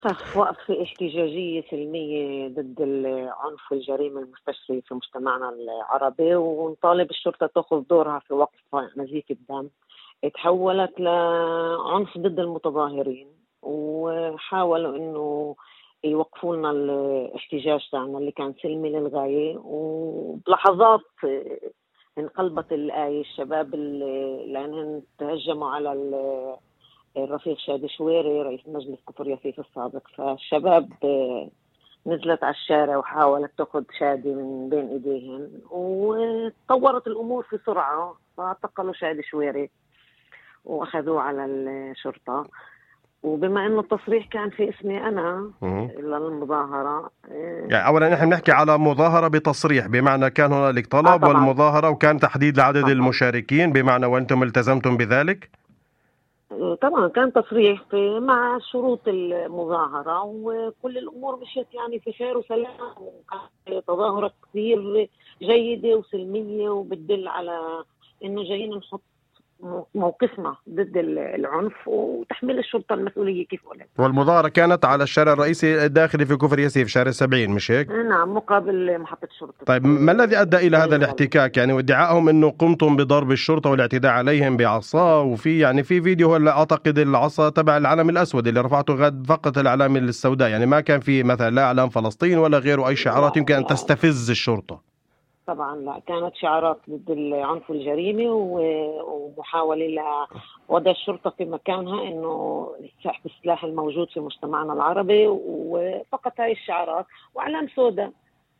وقف احتجاجية سلمية ضد العنف والجريمة المستشري في مجتمعنا العربي، ونطالب الشرطة تأخذ دورها في وقف نزيف الدم. تحولت لعنف ضد المتظاهرين، وحاولوا انه يوقفوا لنا الاحتجاج تاعنا اللي كان سلمي للغاية، وبلحظات انقلبت الآية. الشباب لأنهم تهجموا على الرفيق شادي شويري رئيس مجلس كفر ياسيف السابق، فالشباب نزلت على الشارع وحاولت تأخذ شادي من بين ايديهم، وتطورت الامور في سرعة، فاعتقلوا شادي شويري واخذوه على الشرطة. وبما انه التصريح كان في اسمي انا للمظاهرة، يعني اولا نحن بنحكي على مظاهرة بتصريح، بمعنى كان هنالك طلب طبعا والمظاهرة، وكان تحديد لعدد طبعا المشاركين، بمعنى وانتم التزمتم بذلك. طبعا كان تصريح مع شروط المظاهرة، وكل الأمور مشيت يعني في خير وسلام، وكانت تظاهرة كثير جيدة وسلمية، وبتدل على إنه جايين نحط موقفنا ضد العنف وتحميل الشرطة المسؤولية كيف قلت. والمظاهرة كانت على الشارع الرئيسي الداخلي في كفر ياسيف، شارع 70، مش هيك؟ نعم، مقابل محطة شرطة. طيب ما الذي أدى إلى هذا الاحتكاك؟ يعني وادعائهم أنه قمتم بضرب الشرطة والاعتداء عليهم بعصا، وفي يعني في فيديو هلا أعتقد العصا تبع العلم الأسود اللي رفعته غد فقط الأعلام السوداء، يعني ما كان في مثلا لا إعلام فلسطين ولا غيره أي شعارات يمكن أن تستفز الشرطة. طبعا لا، كانت شعارات ضد العنف والجريمة، ومحاولة لوضع الشرطة في مكانها، انه سحب السلاح الموجود في مجتمعنا العربي، وفقط هاي الشعارات وعلام سوداء.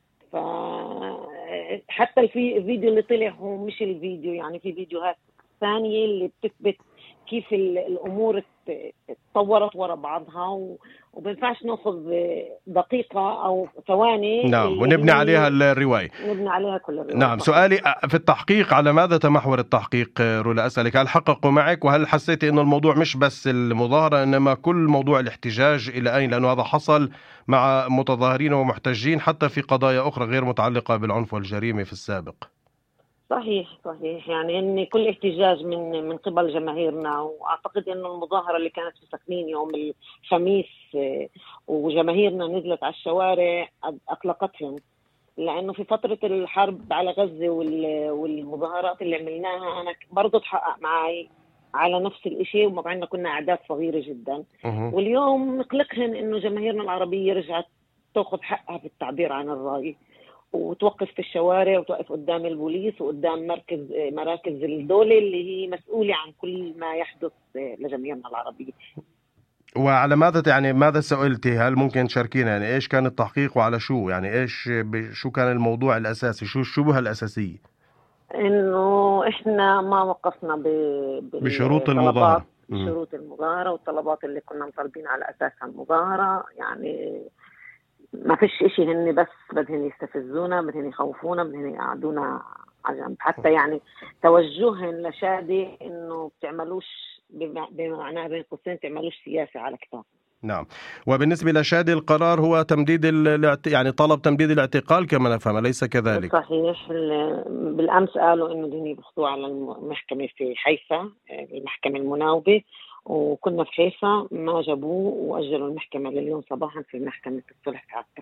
فحتى الفيديو اللي طلع هو مش الفيديو، يعني في فيديوهات ثانية اللي بتثبت كيف الأمور تطورت ورا بعضها، وبنفعش ناخذ دقيقة أو ثواني نعم ونبني عليها الرواية، نبني عليها كل الرواية. نعم. سؤالي في التحقيق، على ماذا تمحور التحقيق رولا؟ أسألك هل حققوا معك، وهل حسيت أنه الموضوع مش بس المظاهرة إنما كل موضوع الاحتجاج إلى أين؟ لأنه هذا حصل مع متظاهرين ومحتجين حتى في قضايا أخرى غير متعلقة بالعنف والجريمة في السابق. صحيح يعني ان كل احتجاج من قبل جماهيرنا، واعتقد انه المظاهره اللي كانت في سكنين يوم الخميس وجماهيرنا نزلت على الشوارع اقلقتهم، لانه في فتره الحرب على غزه والمظاهرات اللي عملناها انا برضه تحقق معي على نفس الاشي، ومع انه كنا اعداد صغيره جدا. واليوم نقلقهن انه جماهيرنا العربيه رجعت تاخذ حقها في التعبير عن الراي، وتوقف في الشوارع وتوقف قدام البوليس وقدام مراكز الدولة اللي هي مسؤولة عن كل ما يحدث لجماهيرنا العربية. وعلى ماذا يعني ماذا سئلتي؟ هل ممكن تشاركينا يعني ايش كان التحقيق وعلى شو؟ يعني ايش شو كان الموضوع الاساسي؟ شو الشبهة الاساسية؟ انه احنا ما وقفنا بشروط المظاهرة، بشروط المظاهرة والطلبات اللي كنا مطالبين على اساسها المظاهرة. يعني ما فيش اشي، هن بس بدهن يستفزونا، بدهن يخوفونا، بدهن يقعدونا على جنب. حتى يعني توجهن لشادي انه بتعملوش، بمعنى بين قوسين تعملوش سياسة على كتاب. نعم. وبالنسبة لشادي القرار هو تمديد يعني طلب تمديد الاعتقال كما نفهم، أليس كذلك؟ صحيح. بالأمس قالوا إنه بدهم يبحثوا على المحكمة في حيفا، المحكمة المناوبة، وكنا في حيفا ما جابوه، وأجلوا المحكمة لليوم صباحا في محكمة الصلح في عكا.